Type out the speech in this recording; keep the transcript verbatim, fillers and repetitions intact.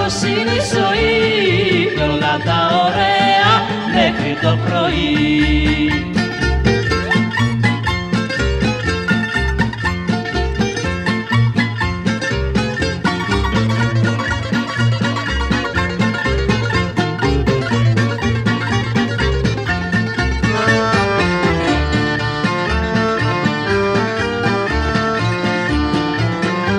Αυτός είναι η ζωή και όλα τα ωραία μέχρι το πρωί.